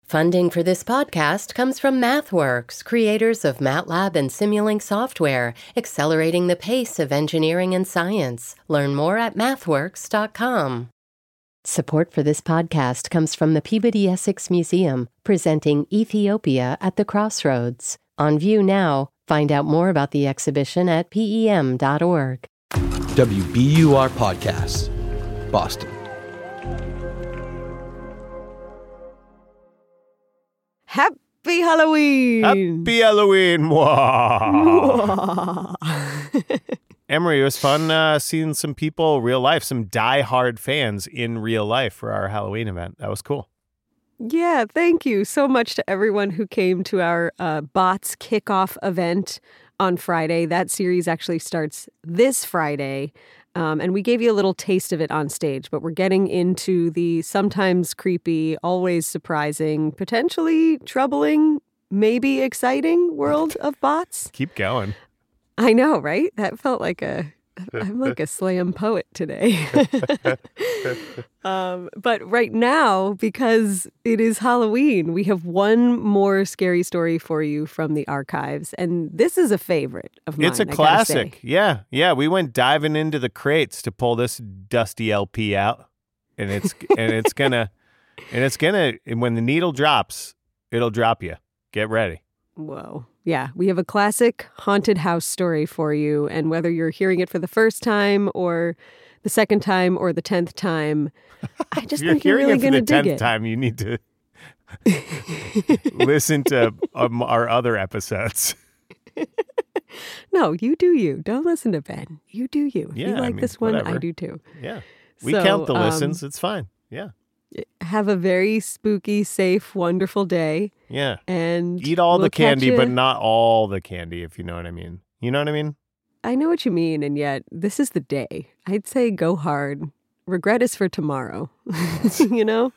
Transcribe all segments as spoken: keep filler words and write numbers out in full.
Funding for this podcast comes from MathWorks, creators of MATLAB and Simulink software, accelerating the pace of engineering and science. Learn more at mathworks dot com. Support for this podcast comes from the Peabody Essex Museum, presenting Ethiopia at the Crossroads. On view now. Find out more about the exhibition at P E M dot org. W B U R Podcasts, Boston. Happy Halloween! Happy Halloween! Mwah. Emery, it was fun uh, seeing some people real life, some die-hard fans in real life for our Halloween event. That was cool. Yeah, thank you so much to everyone who came to our uh, Bots Kickoff event on Friday. That series actually starts this Friday. Um, and we gave you a little taste of it on stage, but we're getting into the sometimes creepy, always surprising, potentially troubling, maybe exciting world of bots. Keep going. I know, right? That felt like a, I'm like a slam poet today. um, but right now, because it is Halloween, we have one more scary story for you from the archives. And this is a favorite of mine. It's a classic. Yeah. Yeah. We went diving into the crates to pull this dusty L P out. And it's, and it's gonna, and it's gonna, when the needle drops, it'll drop you. Get ready. Whoa. Yeah, we have a classic haunted house story for you. And whether you're hearing it for the first time or the second time or the tenth time, I just you're think you're really going to dig it. If you're hearing it for the tenth time, you need to listen to um, our other episodes. No, you do you. Don't listen to Ben. You do you. Yeah, you like I mean, this one, whatever. I do too. Yeah. We so, count the um, listens. It's fine. Yeah. Have a very spooky, safe, wonderful day. Yeah. And eat all we'll the candy, you... but not all the candy, if you know what I mean. You know what I mean? I know what you mean, and yet this is the day. I'd say go hard. Regret is for tomorrow. You know?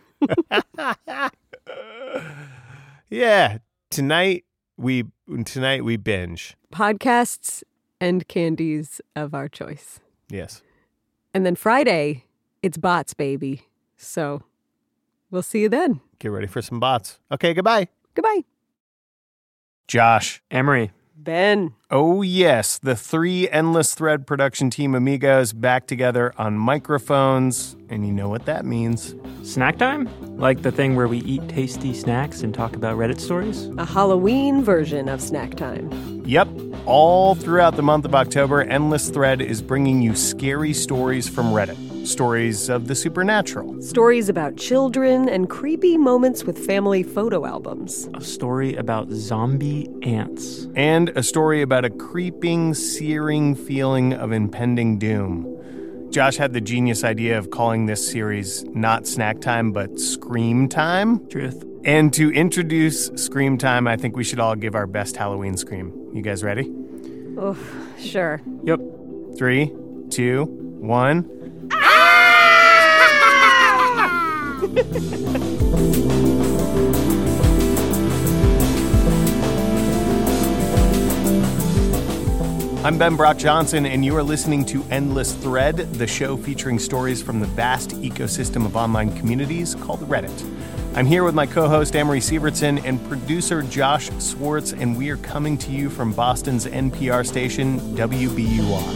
Yeah. Tonight we tonight we binge. Podcasts and candies of our choice. Yes. And then Friday, it's bots, baby. So we'll see you then. Get ready for some bots. Okay, goodbye. Goodbye. Josh. Emery. Ben. Oh, yes. The three Endless Thread production team amigos back together on microphones. And you know what that means. Snack time? Like the thing where we eat tasty snacks and talk about Reddit stories? A Halloween version of Snack Time. Yep. All throughout the month of October, Endless Thread is bringing you scary stories from Reddit. Stories of the supernatural. Stories about children and creepy moments with family photo albums. A story about zombie ants. And a story about a creeping, searing feeling of impending doom. Josh had the genius idea of calling this series not Snack Time, but Scream Time. Truth. And to introduce Scream Time, I think we should all give our best Halloween scream. You guys ready? Oh, sure. Yep. Three, two, one. I'm Ben Brock Johnson, and you are listening to Endless Thread, the show featuring stories from the vast ecosystem of online communities called Reddit. I'm here with my co-host Amory Sievertson and producer Josh Swartz, and we are coming to you from Boston's N P R station, W B U R.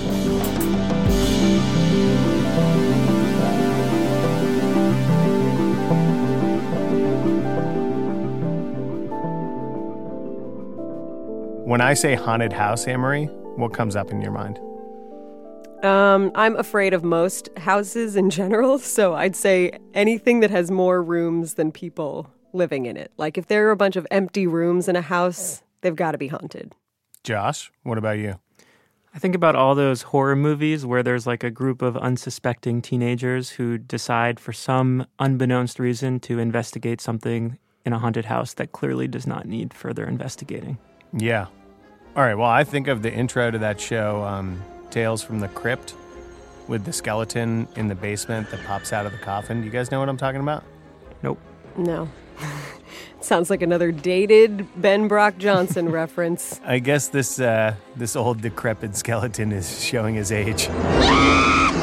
When I say haunted house, Amory, what comes up in your mind? Um, I'm afraid of most houses in general, so I'd say anything that has more rooms than people living in it. Like if there are a bunch of empty rooms in a house, they've got to be haunted. Josh, what about you? I think about all those horror movies where there's like a group of unsuspecting teenagers who decide for some unbeknownst reason to investigate something in a haunted house that clearly does not need further investigating. Yeah. All right, well, I think of the intro to that show, um, Tales from the Crypt, with the skeleton in the basement that pops out of the coffin. Do you guys know what I'm talking about? Nope. No. Sounds like another dated Ben Brock Johnson reference. I guess this uh, this old decrepit skeleton is showing his age.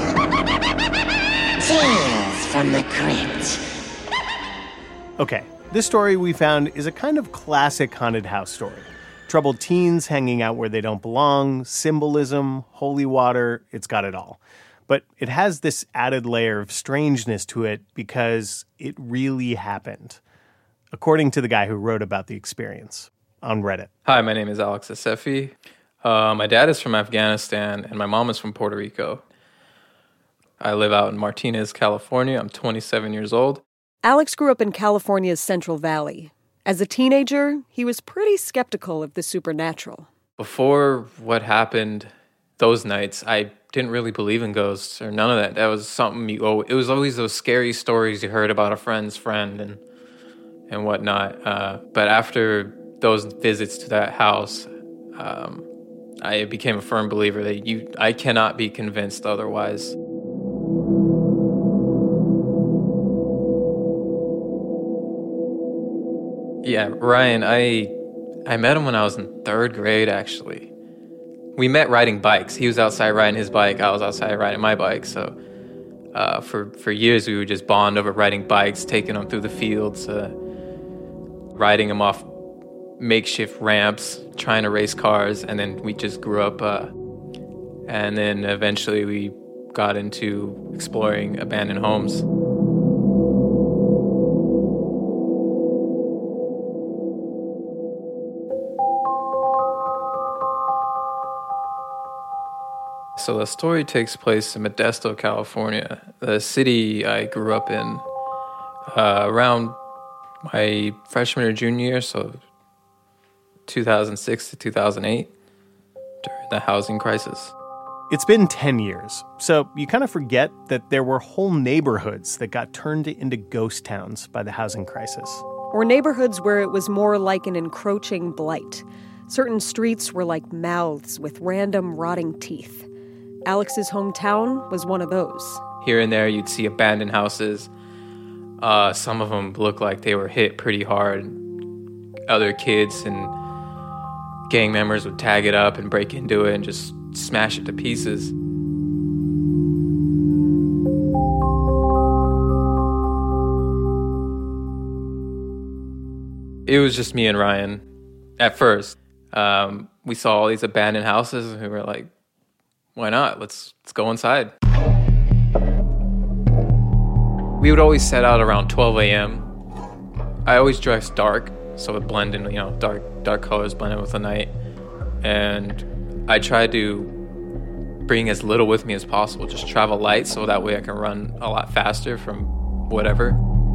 Tales from the Crypt. Okay, This story we found is a kind of classic haunted house story. Troubled teens hanging out where they don't belong, symbolism, holy water, it's got it all. But it has this added layer of strangeness to it because it really happened, according to the guy who wrote about the experience on Reddit. Hi, my name is Alex Asefi. Uh, my dad is from Afghanistan, and my mom is from Puerto Rico. I live out in Martinez, California. I'm twenty-seven years old. Alex grew up in California's Central Valley. As a teenager, he was pretty skeptical of the supernatural. Before what happened those nights, I didn't really believe in ghosts or none of that. That was something you, oh, it was always those scary stories you heard about a friend's friend and and whatnot. Uh, but after those visits to that house, um, I became a firm believer that you, I cannot be convinced otherwise. Yeah, Ryan, I I met him when I was in third grade, actually. We met riding bikes. He was outside riding his bike. I was outside riding my bike. So uh, for, for years, we would just bond over riding bikes, taking them through the fields, uh, riding them off makeshift ramps, trying to race cars. And then we just grew up. Uh, and then eventually we got into exploring abandoned homes. So the story takes place in Modesto, California, the city I grew up in uh, around my freshman or junior year, so two thousand six to two thousand eight, during the housing crisis. It's been ten years, so you kind of forget that there were whole neighborhoods that got turned into ghost towns by the housing crisis. Or neighborhoods where it was more like an encroaching blight. Certain streets were like mouths with random rotting teeth. Alex's hometown was one of those. Here and there, you'd see abandoned houses. Uh, some of them looked like they were hit pretty hard. Other kids and gang members would tag it up and break into it and just smash it to pieces. It was just me and Ryan at first. Um, we saw all these abandoned houses and we were like, why not? Let's let's go inside. We would always set out around twelve a.m. I always dressed dark, so it blended, you know, dark dark colors blended with the night. And I tried to bring as little with me as possible, just travel light, so that way I can run a lot faster from whatever.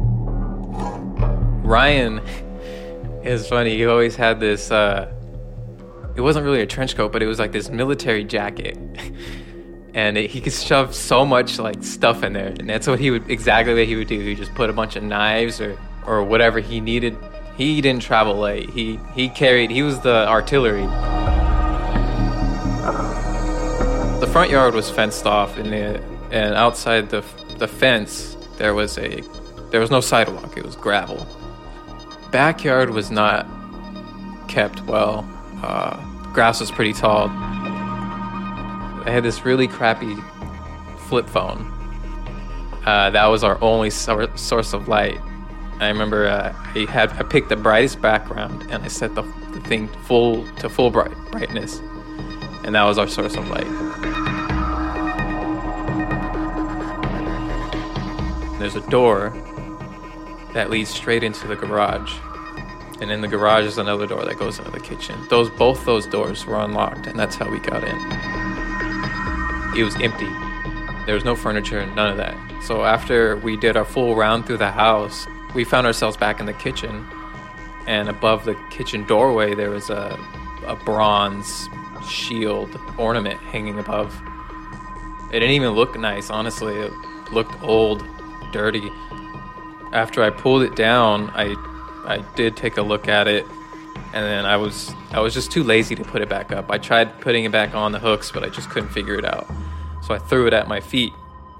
Ryan is funny. He always had this. Uh, It wasn't really a trench coat, but it was like this military jacket. And it, he could shove so much like stuff in there. And that's what he would, exactly what he would do. He would just put a bunch of knives or, or whatever he needed. He didn't travel light. He, he carried, he was the artillery. The front yard was fenced off, and, the, and outside the, the fence, there was a, there was no sidewalk. It was gravel. Backyard was not kept well. Uh, grass was pretty tall. I had this really crappy flip phone. Uh, that was our only sor- source of light. I remember uh, I had I picked the brightest background and I set the, the thing full to full bright brightness, and that was our source of light. There's a door that leads straight into the garage. And in the garage is another door that goes into the kitchen. Those both those doors were unlocked, and that's how we got in. It was empty. There was no furniture, none of that. So after we did our full round through the house, we found ourselves back in the kitchen. And above the kitchen doorway, there was a, a bronze shield ornament hanging above. It didn't even look nice, honestly. It looked old, dirty. After I pulled it down, I... I did take a look at it, and then I was I was just too lazy to put it back up. I tried putting it back on the hooks, but I just couldn't figure it out. So I threw it at my feet.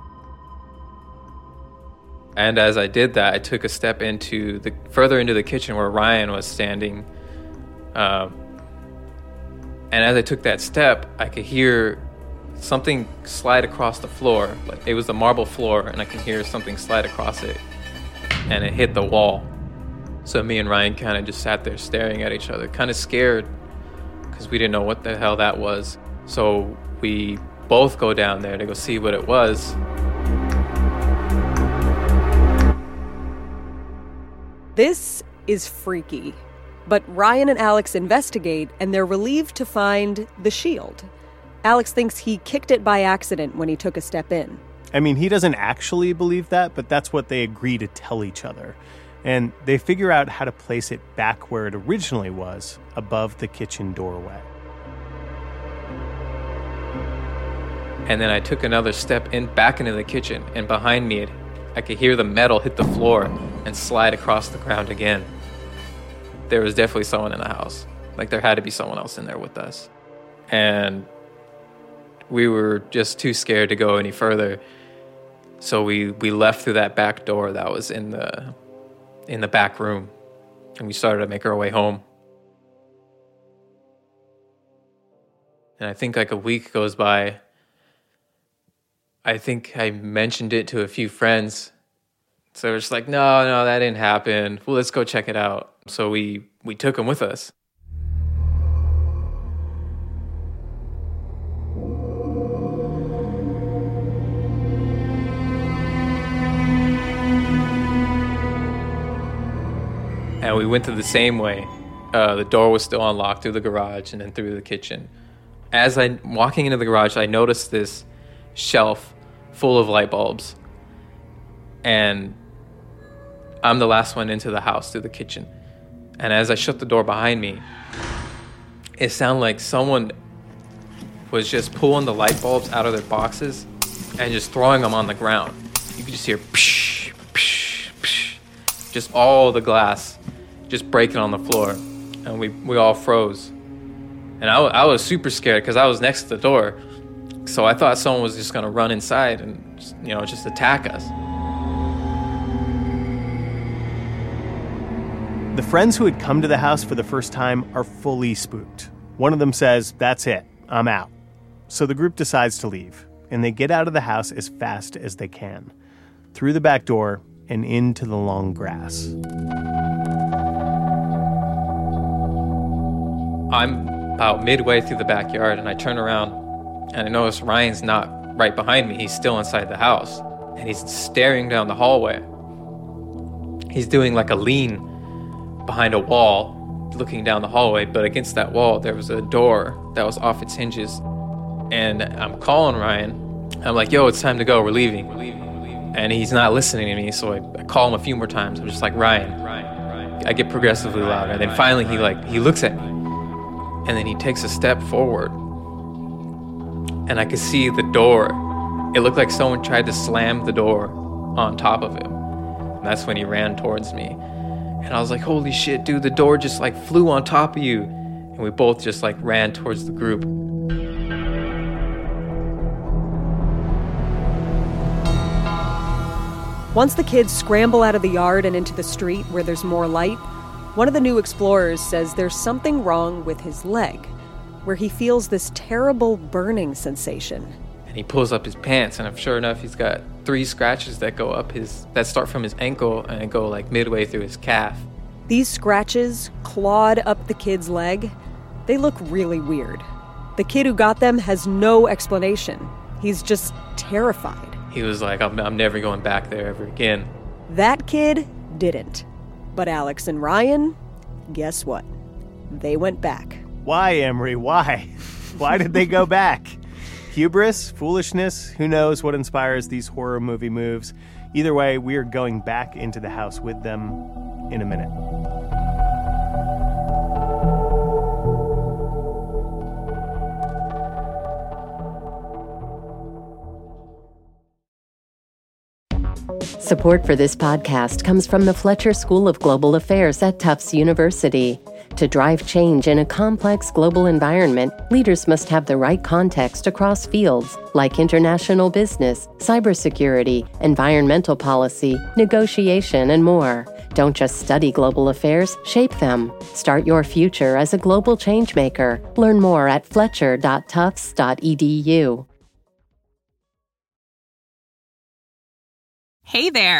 And as I did that, I took a step into the further into the kitchen where Ryan was standing. Uh, and as I took that step, I could hear something slide across the floor. Like it was the marble floor, and I could hear something slide across it, and it hit the wall. So me and Ryan kind of just sat there staring at each other, kind of scared, because we didn't know what the hell that was. So we both go down there to go see what it was. This is freaky. But Ryan and Alex investigate, and they're relieved to find the shield. Alex thinks he kicked it by accident when he took a step in. I mean, he doesn't actually believe that, but that's what they agree to tell each other. And they figure out how to place it back where it originally was, above the kitchen doorway. And then I took another step in back into the kitchen, and behind me, I could hear the metal hit the floor and slide across the ground again. There was definitely someone in the house. Like, there had to be someone else in there with us. And we were just too scared to go any further. So we, we left through that back door that was in the in the back room, and we started to make our way home. And I think like a week goes by. I think I mentioned it to a few friends. So we're just like, no, no, that didn't happen. Well, let's go check it out. So we, we took them with us. And we went through the same way. Uh, the door was still unlocked through the garage and then through the kitchen. As I'm walking into the garage, I noticed this shelf full of light bulbs. And I'm the last one into the house through the kitchen. And as I shut the door behind me, it sounded like someone was just pulling the light bulbs out of their boxes and just throwing them on the ground. You could just hear psh, psh, psh, just all the glass just breaking on the floor. And we, we all froze. And I, I was super scared because I was next to the door. So I thought someone was just going to run inside and, you know, just attack us. The friends who had come to the house for the first time are fully spooked. One of them says, "That's it, I'm out." So the group decides to leave, and they get out of the house as fast as they can, through the back door and into the long grass. I'm about midway through the backyard, and I turn around, and I notice Ryan's not right behind me. He's still inside the house, and he's staring down the hallway. He's doing like a lean behind a wall, looking down the hallway, but against that wall, there was a door that was off its hinges. And I'm calling Ryan. I'm like, yo, it's time to go. We're leaving. We're leaving. We're leaving. And he's not listening to me, so I, I call him a few more times. I'm just like, Ryan, Ryan, Ryan. I get progressively louder. And then finally he like, he looks at me, and then he takes a step forward. And I could see the door. It looked like someone tried to slam the door on top of him. And that's when he ran towards me. And I was like, holy shit, dude, the door just like flew on top of you. And we both just like ran towards the group. Once the kids scramble out of the yard and into the street where there's more light, one of the new explorers says there's something wrong with his leg, where he feels this terrible burning sensation. And he pulls up his pants, and sure enough, he's got three scratches that go up his, that start from his ankle and go like midway through his calf. These scratches clawed up the kid's leg. They look really weird. The kid who got them has no explanation. He's just terrified. He was like, I'm, I'm never going back there ever again. That kid didn't. But Alex and Ryan, guess what? They went back. Why, Emery? Why? Why did they go back? Hubris? Foolishness? Who knows what inspires these horror movie moves? Either way, we are going back into the house with them in a minute. Support for this podcast comes from the Fletcher School of Global Affairs at Tufts University. To drive change in a complex global environment, leaders must have the right context across fields like international business, cybersecurity, environmental policy, negotiation, and more. Don't just study global affairs, shape them. Start your future as a global changemaker. Learn more at fletcher dot tufts dot e d u. Hey there!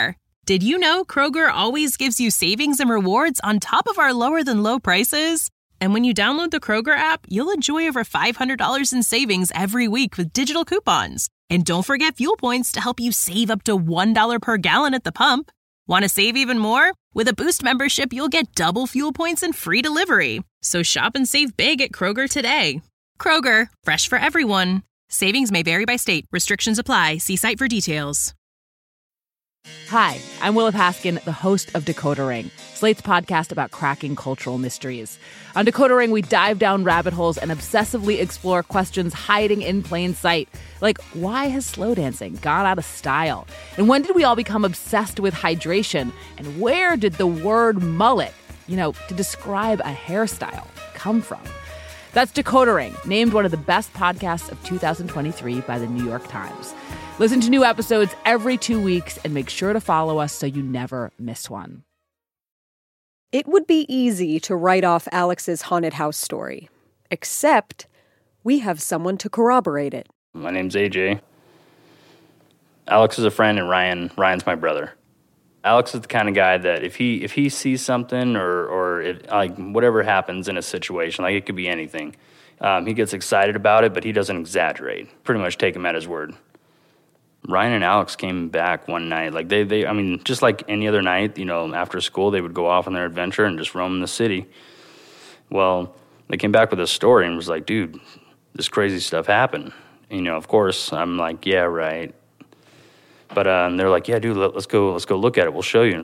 Did you know Kroger always gives you savings and rewards on top of our lower-than-low prices? And when you download the Kroger app, you'll enjoy over five hundred dollars in savings every week with digital coupons. And don't forget fuel points to help you save up to one dollar per gallon at the pump. Want to save even more? With a Boost membership, you'll get double fuel points and free delivery. So shop and save big at Kroger today. Kroger, fresh for everyone. Savings may vary by state. Restrictions apply. See site for details. Hi, I'm Willa Paskin, the host of Decoder Ring, Slate's podcast about cracking cultural mysteries. On Decoder Ring, we dive down rabbit holes and obsessively explore questions hiding in plain sight. Like, why has slow dancing gone out of style? And when did we all become obsessed with hydration? And where did the word mullet, you know, to describe a hairstyle, come from? That's Decoder Ring, named one of the best podcasts of two thousand twenty-three by the New York Times. Listen to new episodes every two weeks and make sure to follow us so you never miss one. It would be easy to write off Alex's haunted house story, except we have someone to corroborate it. My name's A J. Alex is a friend, and Ryan Ryan's my brother. Alex is the kind of guy that if he if he sees something or or it, like whatever happens in a situation, like it could be anything, um, he gets excited about it, but he doesn't exaggerate. Pretty much take him at his word. Ryan and Alex came back one night. Like they, they, I mean, just like any other night, you know, after school, they would go off on their adventure and just roam the city. Well, they came back with a story and was like, dude, this crazy stuff happened. And, you know, of course, I'm like, yeah, right. But uh, they're like, yeah, dude, let, let's go, let's go look at it. We'll show you.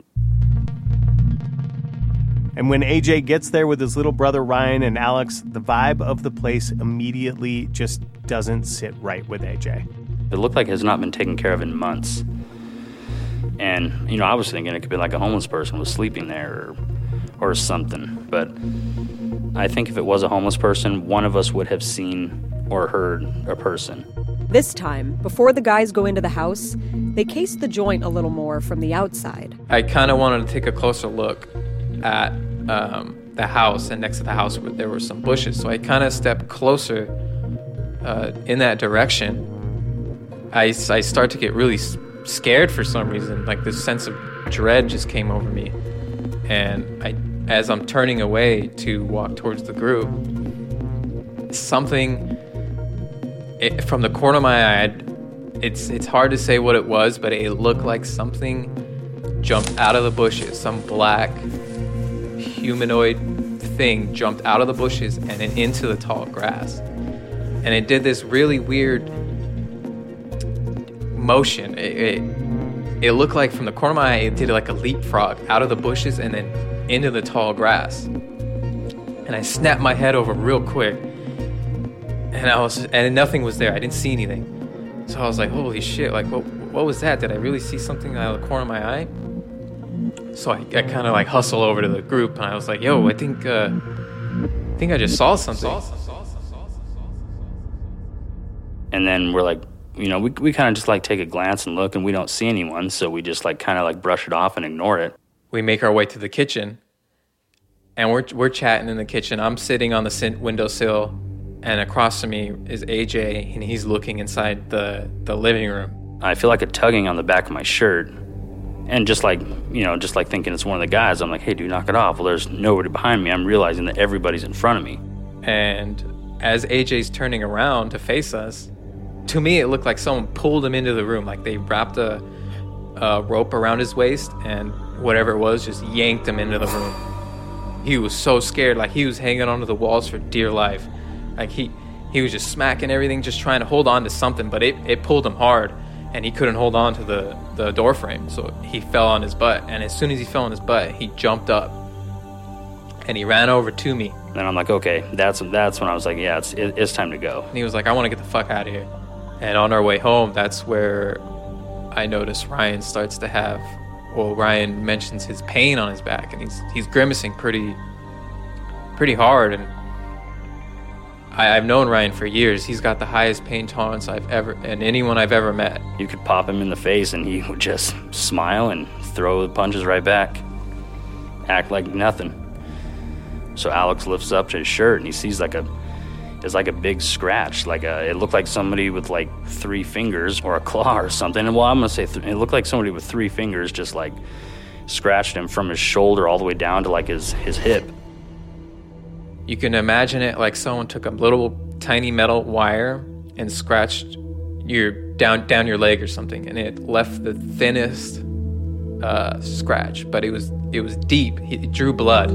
And when A J gets there with his little brother Ryan and Alex, the vibe of the place immediately just doesn't sit right with A J. It looked like it has not been taken care of in months. And, you know, I was thinking it could be like a homeless person was sleeping there or, or something. But I think if it was a homeless person, one of us would have seen or heard a person. This time, before the guys go into the house, they case the joint a little more from the outside. I kind of wanted to take a closer look at um, the house, and next to the house there were some bushes. So I kind of stepped closer uh, in that direction. I, I start to get really scared for some reason. Like this sense of dread just came over me. And I, as I'm turning away to walk towards the group, something it, from the corner of my eye, it's it's hard to say what it was, but it looked like something jumped out of the bushes. Some black humanoid thing jumped out of the bushes and then into the tall grass. And it did this really weird motion. It, it, it looked like from the corner of my eye, it did like a leapfrog out of the bushes and then into the tall grass. And I snapped my head over real quick, and I was, and nothing was there. I didn't see anything. So I was like, holy shit, like what what was that? Did I really see something out of the corner of my eye? So I, I kind of like hustle over to the group, and I was like, yo, I think uh, I think I just saw something. And then we're like, you know, we we kind of just like take a glance and look, and we don't see anyone, so we just like kind of like brush it off and ignore it. We make our way to the kitchen, and we're we're chatting in the kitchen. I'm sitting on the windowsill, and across from me is A J, and he's looking inside the, the living room. I feel like a tugging on the back of my shirt, and just like, you know, just like thinking it's one of the guys, I'm like, hey, dude, knock it off. Well, there's nobody behind me. I'm realizing that everybody's in front of me. And as A J's turning around to face us, to me, it looked like someone pulled him into the room. Like they wrapped a, a rope around his waist, and whatever it was just yanked him into the room. He was so scared, like he was hanging onto the walls for dear life. Like he, he was just smacking everything, just trying to hold on to something, but it, it pulled him hard, and he couldn't hold on to the, the door frame, so he fell on his butt. And as soon as he fell on his butt, he jumped up, and he ran over to me. And I'm like, okay, that's that's when I was like, yeah, it's it, it's time to go. And he was like, I want to get the fuck out of here. And on our way home, that's where I noticed Ryan starts to have, well, Ryan mentions his pain on his back, and he's he's grimacing pretty, pretty hard. And I, I've known Ryan for years. He's got the highest pain tolerance I've ever, and anyone I've ever met. You could pop him in the face, and he would just smile and throw the punches right back, act like nothing. So Alex lifts up his shirt, and he sees like a, is like a big scratch. Like a, it looked like somebody with like three fingers or a claw or something. And well, I'm gonna say th- it looked like somebody with three fingers just like scratched him from his shoulder all the way down to like his, his hip. You can imagine it like someone took a little tiny metal wire and scratched your down down your leg or something, and it left the thinnest uh, scratch, but it was it was deep. It drew blood.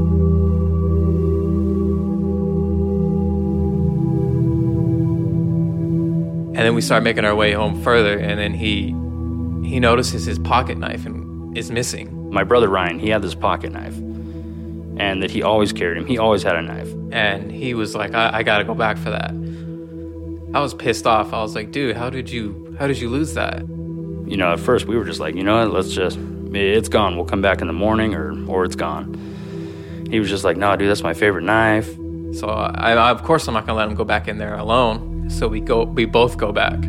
And then we start making our way home further, and then he he notices his pocket knife and is missing. My brother Ryan, he had this pocket knife, and that he always carried him. He always had a knife. And he was like, I, I gotta go back for that. I was pissed off. I was like, dude, how did you how did you lose that? You know, at first we were just like, you know what, let's just, it's gone. We'll come back in the morning or or it's gone. He was just like, no, dude, that's my favorite knife. So I, I of course I'm not gonna let him go back in there alone. So we go we both go back.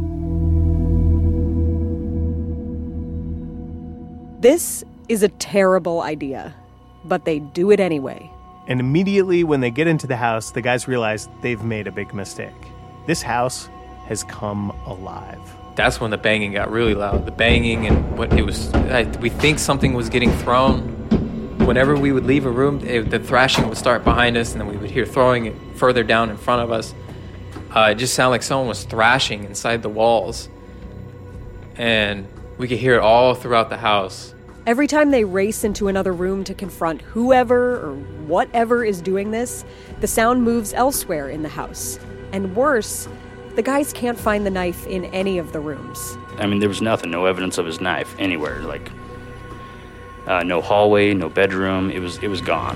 This is a terrible idea, but they do it anyway. And immediately when they get into the house, the guys realize they've made a big mistake. This house has come alive. That's when the banging got really loud. The banging and what it was, I, we think something was getting thrown. Whenever we would leave a room, it, the thrashing would start behind us, and then we would hear throwing it further down in front of us. Uh, it just sounded like someone was thrashing inside the walls. And we could hear it all throughout the house. Every time they race into another room to confront whoever or whatever is doing this, the sound moves elsewhere in the house. And worse, the guys can't find the knife in any of the rooms. I mean, there was nothing, no evidence of his knife anywhere. Like, uh, no hallway, no bedroom. It was it was gone.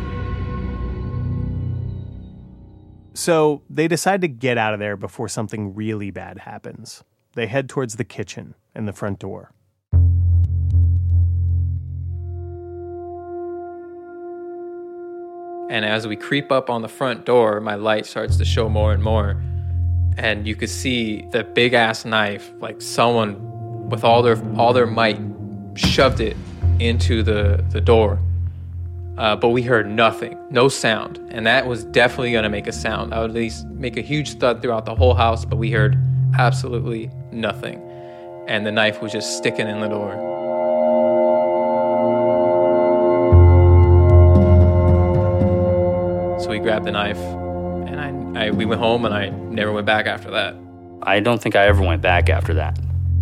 So they decide to get out of there before something really bad happens. They head towards the kitchen and the front door. And as we creep up on the front door, my light starts to show more and more. And you could see the big-ass knife, like someone with all their all their might shoved it into the, the door. Uh, but we heard nothing, no sound. And that was definitely going to make a sound. I would at least make a huge thud throughout the whole house, but we heard absolutely nothing. And the knife was just sticking in the door. So we grabbed the knife, and I, I we went home, and I never went back after that. I don't think I ever went back after that.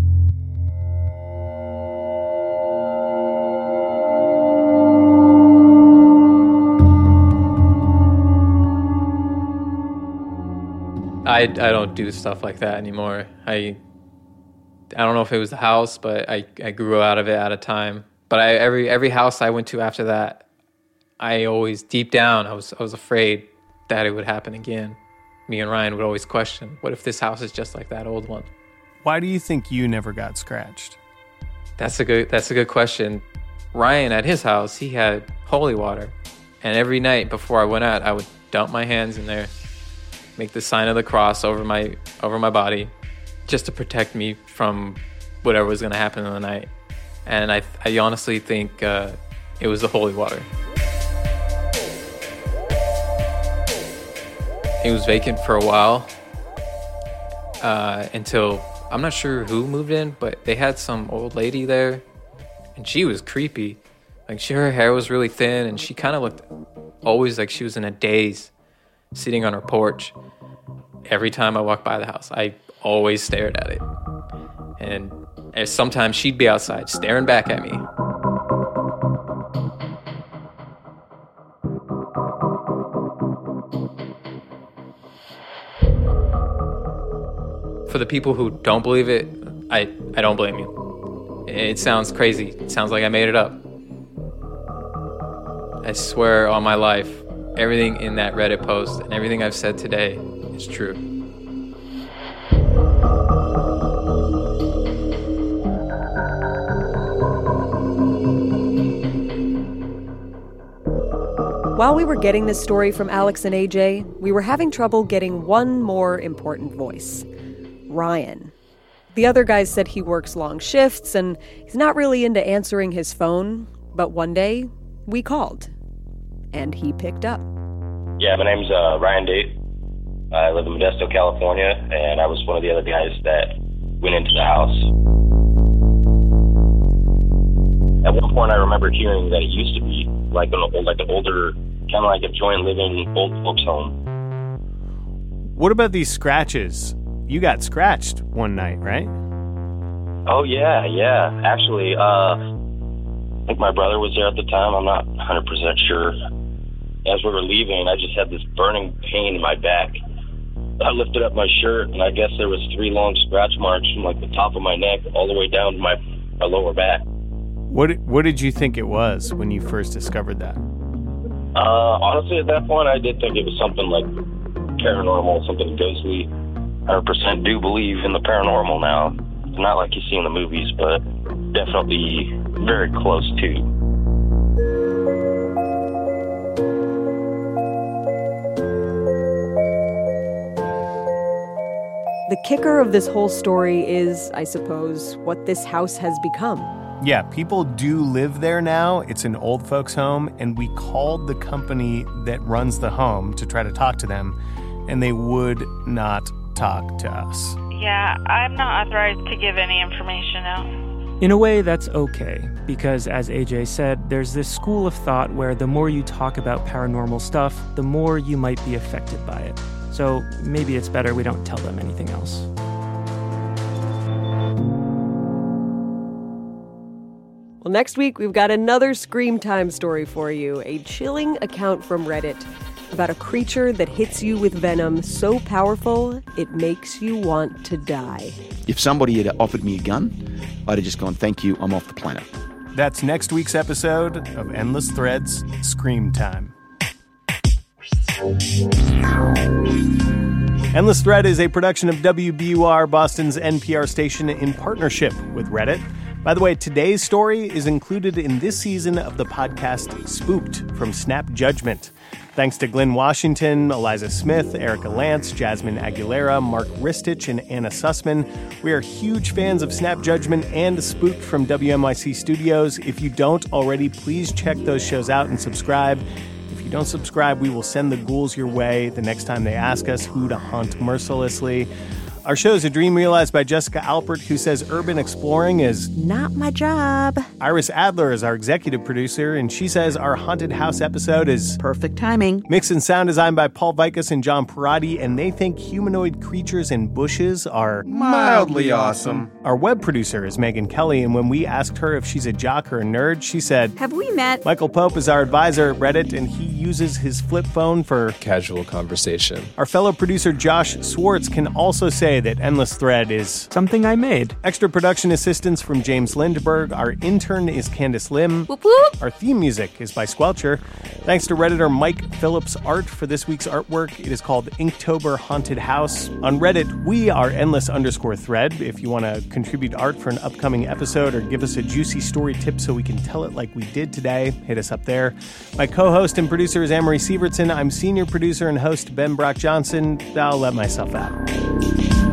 I, I don't do stuff like that anymore. I I don't know if it was the house, but I, I grew out of it at a time. But I, every every house I went to after that, I always, deep down, I was I was afraid that it would happen again. Me and Ryan would always question, what if this house is just like that old one? Why do you think you never got scratched? That's a good that's a good question. Ryan, at his house, he had holy water. And every night before I went out, I would dump my hands in there, make the sign of the cross over my over my body, just to protect me from whatever was going to happen in the night. And I, I honestly think uh, it was the holy water. It was vacant for a while uh, until, I'm not sure who moved in, but they had some old lady there, and she was creepy. Like, she, her hair was really thin, and she kind of looked always like she was in a daze, sitting on her porch. Every time I walked by the house, I always stared at it. And, and sometimes she'd be outside staring back at me. For the people who don't believe it, I, I don't blame you. It sounds crazy. It sounds like I made it up. I swear on my life, everything in that Reddit post and everything I've said today is true. While we were getting this story from Alex and A J, we were having trouble getting one more important voice. Ryan. The other guys said he works long shifts and he's not really into answering his phone, but one day we called and he picked up. Yeah, my name's uh, Ryan Date. I live in Modesto, California, and I was one of the other guys that went into the house. At one point, I remember hearing that it used to be like an old, like an older, kind of like a joint living old folks home. What about these scratches? You got scratched one night, right? Oh, yeah, yeah. Actually, uh, I think my brother was there at the time. I'm not one hundred percent sure. As we were leaving, I just had this burning pain in my back. I lifted up my shirt, and I guess there was three long scratch marks from like the top of my neck all the way down to my, my lower back. What What did you think it was when you first discovered that? Uh, honestly, at that point, I did think it was something like paranormal, something ghostly. one hundred percent do believe in the paranormal now. It's not like you see in the movies, but definitely very close to. The kicker of this whole story is, I suppose, what this house has become. Yeah, people do live there now. It's an old folks' home, and we called the company that runs the home to try to talk to them, and they would not talk to us. Yeah, I'm not authorized to give any information out. In a way, that's okay, because as A J said, there's this school of thought where the more you talk about paranormal stuff, the more you might be affected by it. So maybe it's better we don't tell them anything else. Well, next week, we've got another Scream Time story for you, a chilling account from Reddit about a creature that hits you with venom so powerful it makes you want to die. If somebody had offered me a gun, I'd have just gone, thank you, I'm off the planet. That's next week's episode of Endless Threads Scream Time. Endless Thread is a production of W B U R, Boston's N P R station, in partnership with Reddit. By the way, today's story is included in this season of the podcast Spooked from Snap Judgment. Thanks to Glenn Washington, Eliza Smith, Erica Lance, Jasmine Aguilera, Mark Ristich, and Anna Sussman. We are huge fans of Snap Judgment and Spooked from W M Y C Studios. If you don't already, please check those shows out and subscribe. If you don't subscribe, we will send the ghouls your way the next time they ask us who to hunt mercilessly. Our show is a dream realized by Jessica Alpert, who says urban exploring is not my job. Iris Adler is our executive producer, and she says our haunted house episode is perfect timing. Mix and sound design by Paul Vikas and John Parati, and they think humanoid creatures in bushes are mildly awesome. Our web producer is Megan Kelly, and when we asked her if she's a jock or a nerd, she said, have we met? Michael Pope is our advisor at Reddit, and he uses his flip phone for casual conversation. Our fellow producer Josh Swartz can also say that Endless Thread is something I made. Extra production assistance from James Lindberg. Our intern is Candace Lim. Whoop whoop. Our theme music is by Squelcher. Thanks to Redditor Mike Phillips Art for this week's artwork. It is called Inktober Haunted House. On Reddit, we are endless underscore thread. If you want to contribute art for an upcoming episode or give us a juicy story tip so we can tell it like we did today, hit us up there. My co-host and producer is Amory Sievertson. I'm senior producer and host Ben Brock Johnson. I'll let myself out.